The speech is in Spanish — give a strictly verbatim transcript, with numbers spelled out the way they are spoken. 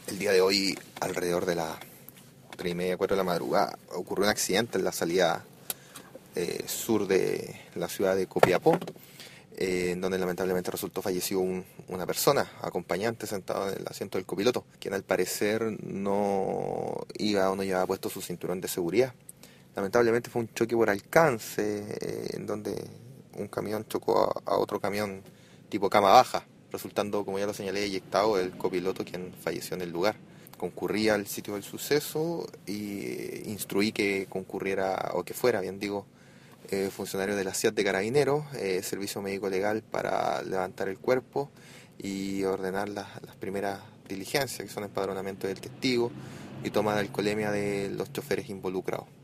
El día de hoy, alrededor de las tres y media, cuatro de la madrugada, ocurrió un accidente en la salida eh, sur de la ciudad de Copiapó, eh, en donde lamentablemente resultó fallecido un- una persona, acompañante, sentado en el asiento del copiloto, quien al parecer no iba o no llevaba puesto su cinturón de seguridad. Lamentablemente fue un choque por alcance, eh, en donde un camión chocó a, a otro camión tipo cama baja, resultando, como ya lo señalé, eyectado el copiloto, quien falleció en el lugar. Concurrí al sitio del suceso y instruí que concurriera, o que fuera, bien digo, eh, funcionario de la C I A T de Carabineros, eh, Servicio Médico Legal, para levantar el cuerpo y ordenar las, las primeras diligencias, que son empadronamiento del testigo y toma de alcoholemia de los choferes involucrados.